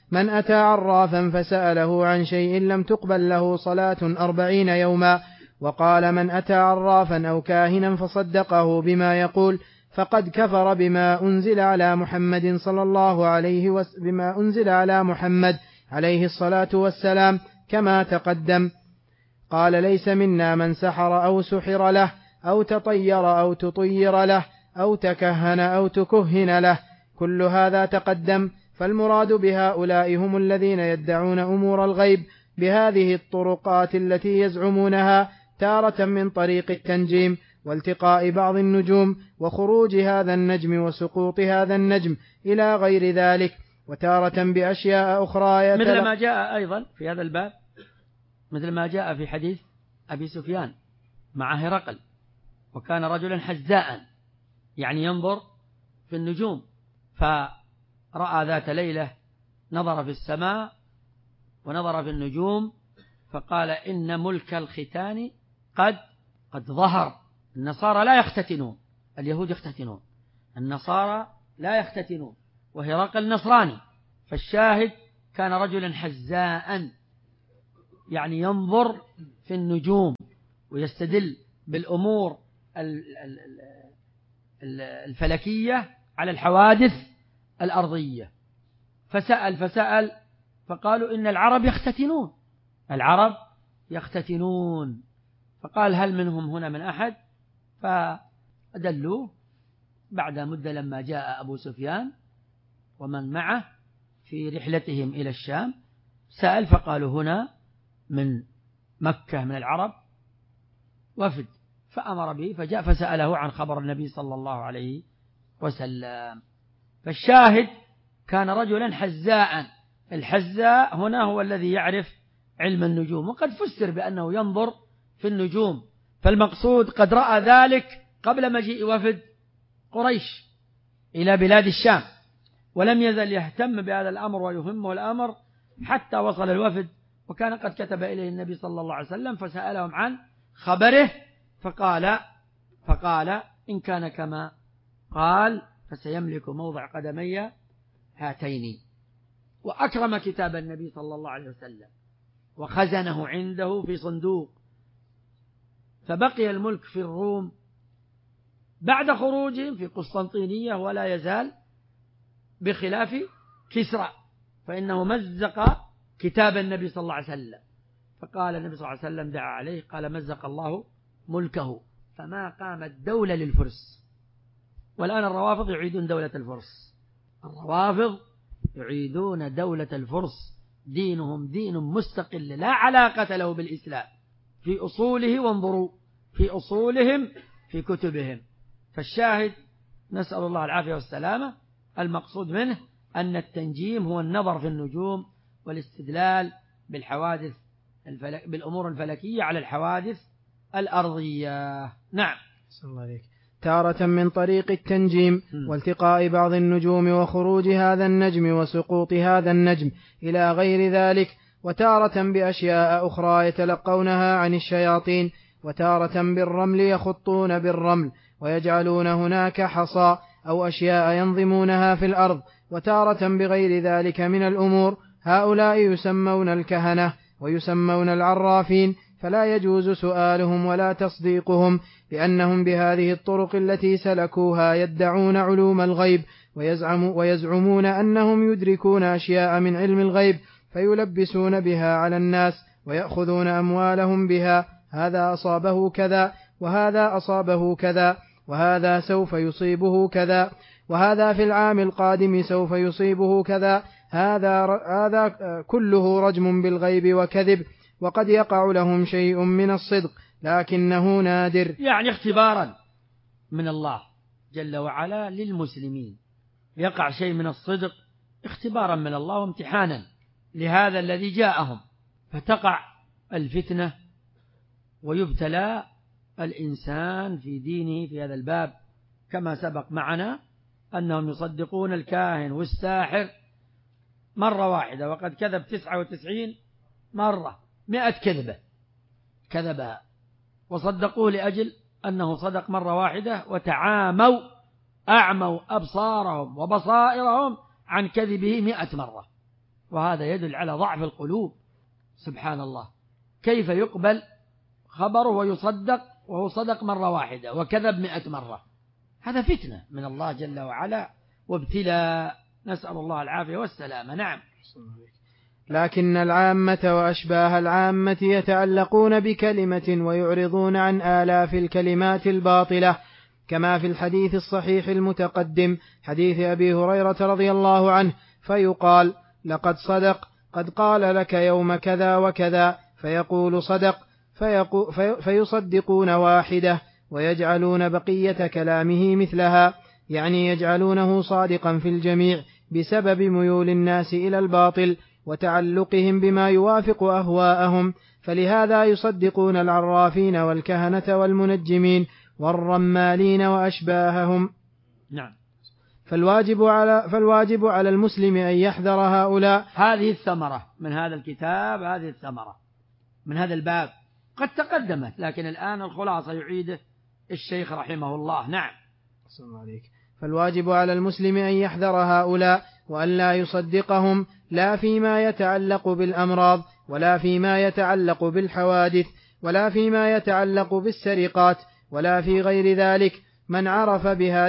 من أتى عرافا فسأله عن شيء لم تقبل له صلاة 40 يوما. وقال من أتى عرافا أو كاهنا فصدقه بما يقول فقد كفر بما أنزل على محمد صلى الله عليه بما أنزل على محمد عليه الصلاة والسلام كما تقدم. قال ليس منا من سحر أو سحر له أو تطير أو تطير له أو تكهن أو تكهن له، كل هذا تقدم. فالمراد بهؤلاء هم الذين يدعون أمور الغيب بهذه الطرقات التي يزعمونها، تارة من طريق التنجيم والتقاء بعض النجوم وخروج هذا النجم وسقوط هذا النجم إلى غير ذلك، وتارة بأشياء أخرى مثل ما جاء أيضا في هذا الباب، مثل ما جاء في حديث أبي سفيان مع هرقل، وكان رجلا حزاء يعني ينظر في النجوم، فرأى ذات ليلة نظر في السماء ونظر في النجوم فقال إن ملك الختان قد ظهر. النصارى لا يختتنون، اليهود يختتنون، النصارى لا يختتنون، وهرقل نصراني. فالشاهد كان رجلا حزاء يعني ينظر في النجوم ويستدل بالأمور الفلكية على الحوادث الأرضية. فسأل فقالوا إن العرب يختتنون، العرب يختتنون. فقال هل منهم هنا من أحد؟ فأدلوه. بعد مدة لما جاء أبو سفيان ومن معه في رحلتهم إلى الشام سأل فقالوا هنا من مكة من العرب وفد، فأمر به فجاء فسأله عن خبر النبي صلى الله عليه وسلم. فالشاهد كان رجلا حزاء. الحزاء هنا هو الذي يعرف علم النجوم، وقد فسر بأنه ينظر في النجوم، فالمقصود قد رأى ذلك قبل مجيء وفد قريش إلى بلاد الشام، ولم يزل يهتم بهذا الأمر ويهمه الأمر حتى وصل الوفد، وكان قد كتب إليه النبي صلى الله عليه وسلم فسألهم عن خبره فقال إن كان كما قال فسيملك موضع قدمي هاتين. وأكرم كتاب النبي صلى الله عليه وسلم وخزنه عنده في صندوق، فبقي الملك في الروم بعد خروجهم في قسطنطينية ولا يزال، بخلاف كسرى فإنه مزق كتاب النبي صلى الله عليه وسلم. فقال النبي صلى الله عليه وسلم دعا عليه قال مزق الله ملكه، فما قامت دولة للفرس. والآن الروافض يعيدون دولة الفرس، الروافض يعيدون دولة الفرس، دينهم دين مستقل لا علاقة له بالإسلام في أصوله، وانظروا في أصولهم في كتبهم. فالشاهد نسأل الله العافية والسلامة، المقصود منه أن التنجيم هو النظر في النجوم والاستدلال بالحوادث بالأمور الفلكية على الحوادث الأرضية. نعم. صلى الله عليك. تارة من طريق التنجيم والتقاء بعض النجوم وخروج هذا النجم وسقوط هذا النجم إلى غير ذلك، وتارة بأشياء أخرى يتلقونها عن الشياطين، وتارة بالرمل يخطون بالرمل ويجعلون هناك حصى أو أشياء ينظمونها في الأرض، وتارة بغير ذلك من الأمور. هؤلاء يسمون الكهنة ويسمون العرافين، فلا يجوز سؤالهم ولا تصديقهم، لأنهم بهذه الطرق التي سلكوها يدعون علوم الغيب، ويزعمون أنهم يدركون أشياء من علم الغيب فيلبسون بها على الناس ويأخذون أموالهم بها، هذا أصابه كذا وهذا أصابه كذا وهذا سوف يصيبه كذا وهذا في العام القادم سوف يصيبه كذا، هذا كله رجم بالغيب وكذب، وقد يقع لهم شيء من الصدق لكنه نادر. يعني اختبارا من الله جل وعلا للمسلمين، يقع شيء من الصدق اختبارا من الله وامتحانا لهذا الذي جاءهم، فتقع الفتنة ويبتلى الإنسان في دينه في هذا الباب، كما سبق معنا أنهم يصدقون الكاهن والساحر مرة واحدة، وقد كذب 99 مرة، 100 كذبة كذبها، وصدقوه لأجل أنه صدق مرة واحدة، وتعاموا أعموا أبصارهم وبصائرهم عن كذبه 100 مرة. وهذا يدل على ضعف القلوب. سبحان الله، كيف يقبل خبره ويصدق وهو صدق مرة واحدة وكذب 100 مرة؟ هذا فتنة من الله جل وعلا وابتلاء، نسأل الله العافية والسلامة. نعم. لكن العامة وأشباه العامة يتعلقون بكلمة ويعرضون عن آلاف الكلمات الباطلة، كما في الحديث الصحيح المتقدم حديث أبي هريرة رضي الله عنه، فيقال لقد صدق، قد قال لك يوم كذا وكذا، فيقول صدق، فيصدقون واحدة ويجعلون بقية كلامه مثلها، يعني يجعلونه صادقا في الجميع بسبب ميول الناس إلى الباطل وتعلقهم بما يوافق أهواءهم، فلهذا يصدقون العرافين والكهنة والمنجمين والرمالين وأشباههم. نعم. فالواجب على المسلم أن يحذر هؤلاء. هذه الثمرة من هذا الكتاب، هذه الثمرة من هذا الباب قد تقدمت، لكن الآن الخلاصة يعيده الشيخ رحمه الله. نعم. فالواجب على المسلم أن يحذر هؤلاء وأن لا يصدقهم، لا فيما يتعلق بالأمراض، ولا فيما يتعلق بالحوادث، ولا فيما يتعلق بالسرقات، ولا في غير ذلك. من عرف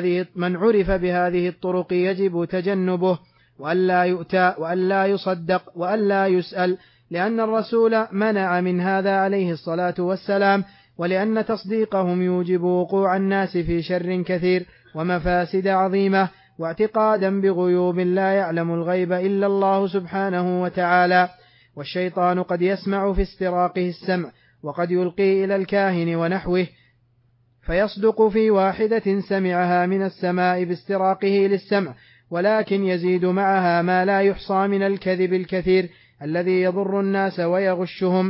بهذه الطرق يجب تجنبه، وأن لا يؤتى، وأن لا يصدق، وأن لا يسأل، لأن الرسول منع من هذا عليه الصلاة والسلام، ولأن تصديقهم يوجب وقوع الناس في شر كثير ومفاسد عظيمة، واعتقادا بغيوب لا يعلم الغيب إلا الله سبحانه وتعالى. والشيطان قد يسمع في استراقه السمع، وقد يلقي إلى الكاهن ونحوه فيصدق في واحدة سمعها من السماء باستراقه للسمع، ولكن يزيد معها ما لا يحصى من الكذب الكثير الذي يضر الناس ويغشهم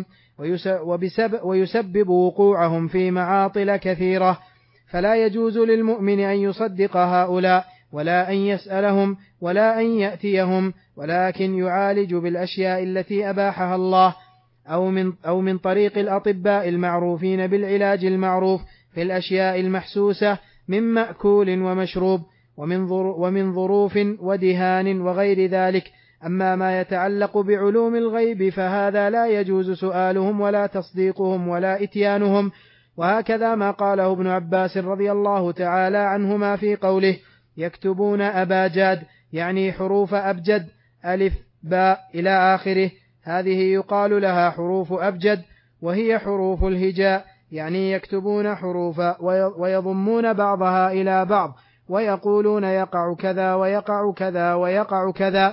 ويسبب وقوعهم في معاطل كثيرة. فلا يجوز للمؤمن أن يصدق هؤلاء، ولا أن يسألهم، ولا أن يأتيهم، ولكن يعالج بالأشياء التي أباحها الله، أو من طريق الأطباء المعروفين بالعلاج المعروف في الأشياء المحسوسة من مأكول ومشروب ومن ظروف ودهان وغير ذلك. أما ما يتعلق بعلوم الغيب فهذا لا يجوز سؤالهم ولا تصديقهم ولا إتيانهم. وهكذا ما قاله ابن عباس رضي الله تعالى عنهما في قوله يكتبون أباجاد، يعني حروف أبجد، ألف باء إلى آخره، هذه يقال لها حروف أبجد، وهي حروف الهجاء، يعني يكتبون حروفا ويضمون بعضها إلى بعض، ويقولون يقع كذا ويقع كذا ويقع كذا،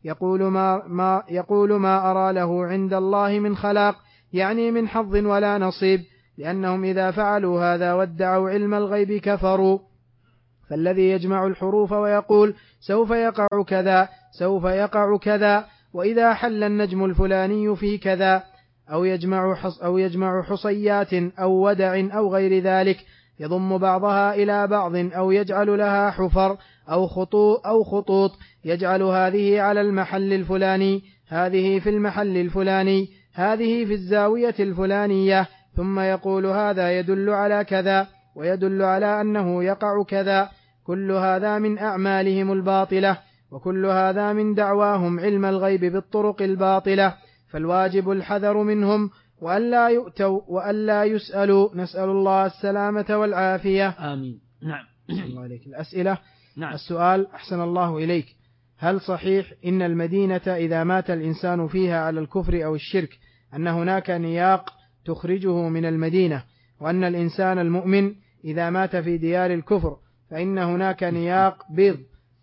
يقول ما أرى له عند الله من خلاق، يعني من حظ ولا نصيب، لأنهم إذا فعلوا هذا وادعوا علم الغيب كفروا. فالذي يجمع الحروف ويقول سوف يقع كذا سوف يقع كذا، وإذا حل النجم الفلاني في كذا، أو يجمع حصيات أو ودع أو غير ذلك، يضم بعضها إلى بعض، أو يجعل لها حفر أو خطوط، يجعل هذه على المحل الفلاني، هذه في المحل الفلاني، هذه في الزاوية الفلانية، ثم يقول هذا يدل على كذا ويدل على أنه يقع كذا. كل هذا من أعمالهم الباطلة، وكل هذا من دعواهم علم الغيب بالطرق الباطلة. فالواجب الحذر منهم، وأن لا يؤتوا وأن لا يسألوا، نسأل الله السلامة والعافية. آمين. نعم. الأسئلة. نعم. السؤال: أحسن الله إليك، هل صحيح إن المدينة إذا مات الإنسان فيها على الكفر أو الشرك أن هناك نياق تخرجه من المدينة، وأن الإنسان المؤمن إذا مات في ديار الكفر فإن هناك نياق بيض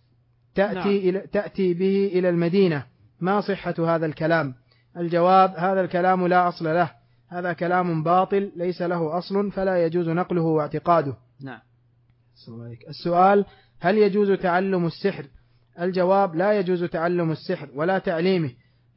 تأتي به إلى المدينة؟ ما صحة هذا الكلام؟ الجواب: هذا الكلام لا أصل له، هذا كلام باطل ليس له أصل، فلا يجوز نقله واعتقاده. نعم. السؤال: هل يجوز تعلم السحر؟ الجواب: لا يجوز تعلم السحر ولا تعليمه،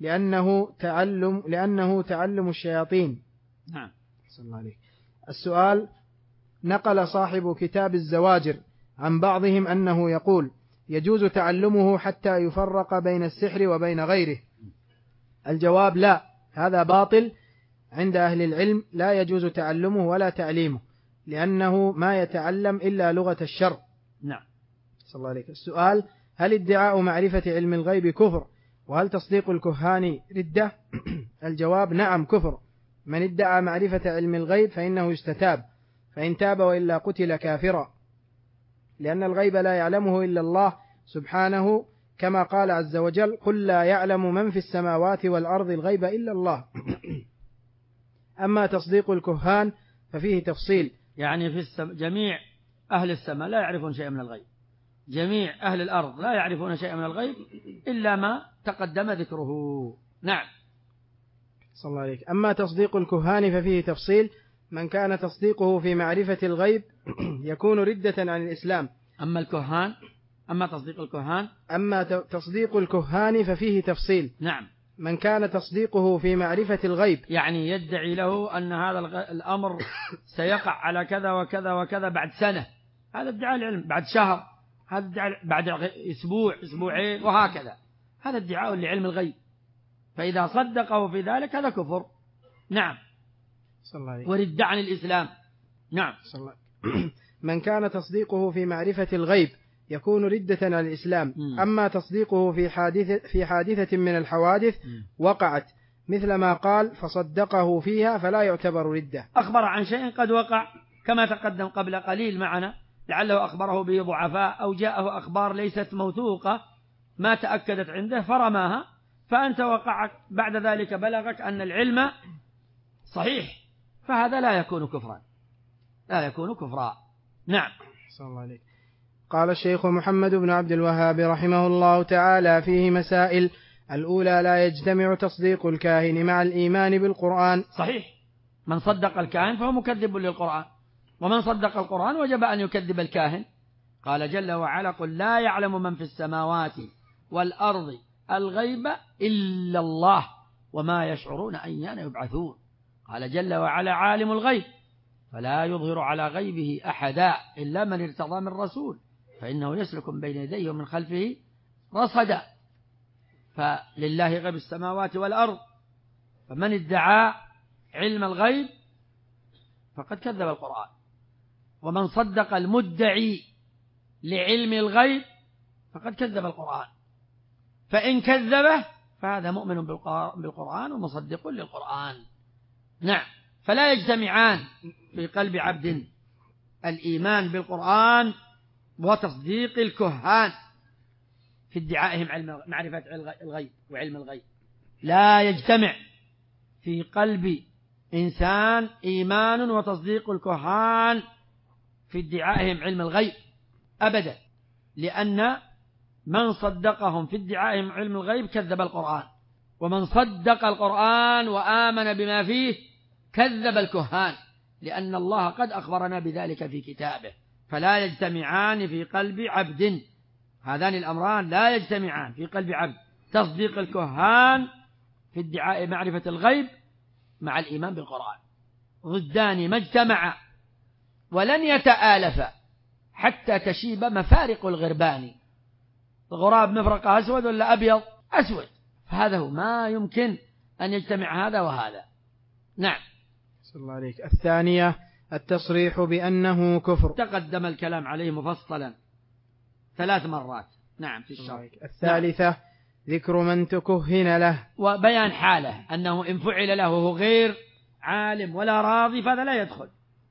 لأنه تعلم الشياطين. نعم. السؤال: نقل صاحب كتاب الزواجر عن بعضهم أنه يقول يجوز تعلمه حتى يفرق بين السحر وبين غيره. الجواب: لا، هذا باطل عند أهل العلم، لا يجوز تعلمه ولا تعليمه، لأنه ما يتعلم إلا لغة الشر. نعم. السؤال: هل ادعاء معرفة علم الغيب كفر وهل تصديق الكهان ردة؟ الجواب نعم كفر. من ادعى معرفة علم الغيب فإنه يستتاب، فإن تاب وإلا قتل كافرا، لأن الغيب لا يعلمه إلا الله سبحانه، كما قال عز وجل: قل لا يعلم من في السماوات والأرض الغيب إلا الله. أما تصديق الكهان ففيه تفصيل، يعني في جميع أهل السماء لا يعرفون شيئا من الغيب، جميع أهل الأرض لا يعرفون شيئا من الغيب إلا ما تقدم ذكره. نعم. صلى الله عليك. أما تصديق الكهان ففيه تفصيل، من كان تصديقه في معرفة الغيب يكون ردة عن الإسلام. أما تصديق الكهان ففيه تفصيل. نعم. من كان تصديقه في معرفة الغيب، يعني يدعي له أن هذا الأمر سيقع على كذا وكذا وكذا بعد سنة، هذا ادعاء العلم، بعد شهر، هذا ادعاء بعد أسبوع، أسبوعين، وهكذا، هذا ادعاء لعلم الغيب، فإذا صدقه في ذلك هذا كفر. نعم. صلى الله عليه. ورد عن الإسلام. نعم. صلى الله عليه. من كان تصديقه في معرفة الغيب يكون ردة عن الإسلام. أما تصديقه في حادثة من الحوادث وقعت مثل ما قال فصدقه فيها فلا يعتبر ردة. أخبر عن شيء قد وقع كما تقدم قبل قليل معنا، لعله أخبره به ضعفاء أو جاءه أخبار ليست موثوقة ما تأكدت عنده فرماها، فأنت وقعت بعد ذلك بلغك أن العلم صحيح، فهذا لا يكون كفرا، لا يكون كفرا. نعم. صلى الله عليه. قال الشيخ محمد بن عبد الوهاب رحمه الله تعالى فيه مسائل. الأولى: لا يجتمع تصديق الكاهن مع الإيمان بالقرآن. صحيح، من صدق الكاهن فهو مكذب للقرآن، ومن صدق القرآن وجب أن يكذب الكاهن. قال جل وعلا: قل لا يعلم من في السماوات والأرض الغيب إلا الله وما يشعرون أيان يبعثون. قال جل وعلا: عالم الغيب فلا يظهر على غيبه أحدا إلا من ارتضى من رسول فإنه يسلك بين يديه ومن خلفه رصدا. فلله غيب السماوات والأرض، فمن ادعى علم الغيب فقد كذب القرآن، ومن صدق المدعي لعلم الغيب فقد كذب القرآن، فإن كذبه فهذا مؤمن بالقرآن ومصدق للقرآن. نعم. فلا يجتمعان في قلب عبد الإيمان بالقرآن وتصديق الكهان في ادعائهم معرفة الغيب وعلم الغيب، لا يجتمع في قلب إنسان إيمان وتصديق الكهان في ادعائهم علم الغيب أبدا، لأن من صدقهم في ادعائهم علم الغيب كذب القرآن، ومن صدق القرآن وآمن بما فيه كذب الكهان، لأن الله قد أخبرنا بذلك في كتابه. فلا يجتمعان في قلب عبد، هذان الأمران لا يجتمعان في قلب عبد، تصديق الكهان في ادعاء معرفة الغيب مع الإيمان بالقرآن، ضدان ما اجتمعا ولن يتآلفا حتى تشيب مفارق الغربان. الغراب مفرقه أسود ولا أبيض؟ أسود، فهذا هو، ما يمكن أن يجتمع هذا وهذا. نعم. صلى الله عليك. الثانية: التصريح بأنه كفر، تقدم الكلام عليه مفصلا 3 مرات. نعم في الشرح. الثالثة: نعم. ذكر من تكهن له وبيان حاله، أنه إن فعل له وهو غير عالم ولا راضي فهذا لا يدخل،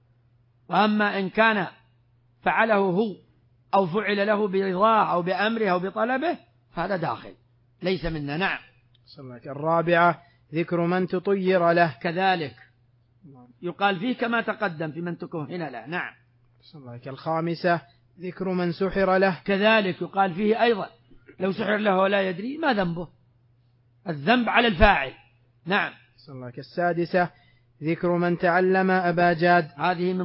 وأما إن كان فعله هو أو فعل له برضاه أو بأمره أو بطلبه فهذا داخل ليس منا. نعم. الرابعة: ذكر من تطير له، كذلك يقال فيه كما تقدم في من تكهن له. نعم. الخامسة: ذكر من سحر له، كذلك يقال فيه أيضا، لو سحر له ولا يدري ما ذنبه، الذنب على الفاعل. نعم. السادسة: ذكر من تعلم أباجاد، هذه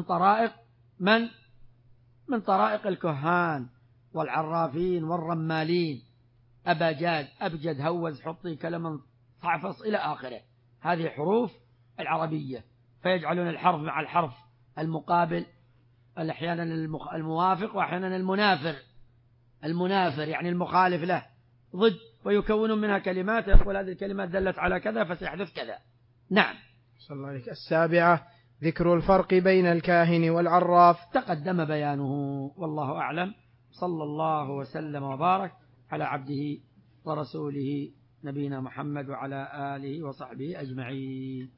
من طرائق الكهان والعرافين والرمالين. أباجاد، أبجد، هوز، حطي، كلمة، صعفص إلى آخره، هذه حروف العربية، فيجعلون الحرف مع الحرف المقابل، أحيانا الموافق وأحيانا المنافر يعني المخالف له ضد، ويكونون منها كلمات، يقول هذه الكلمات دلت على كذا فسيحدث كذا. نعم. صلى الله عليه. السابعة: ذكر الفرق بين الكاهن والعراف، تقدم بيانه، والله أعلم. صلى الله وسلم وبارك على عبده ورسوله نبينا محمد وعلى آله وصحبه أجمعين.